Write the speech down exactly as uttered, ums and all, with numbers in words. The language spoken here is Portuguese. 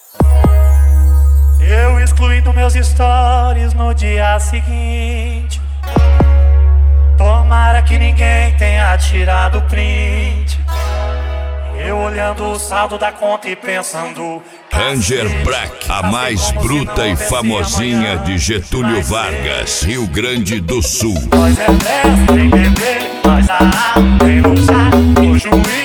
Eu excluindo meus stories no dia seguinte. Tomara que ninguém tenha tirado print. Eu olhando o saldo da conta e pensando: Ranger Black, a mais bruta e famosinha de Getúlio Vargas, Rio Grande do Sul. Nós é mestre em beber, nós a tem usar o juiz.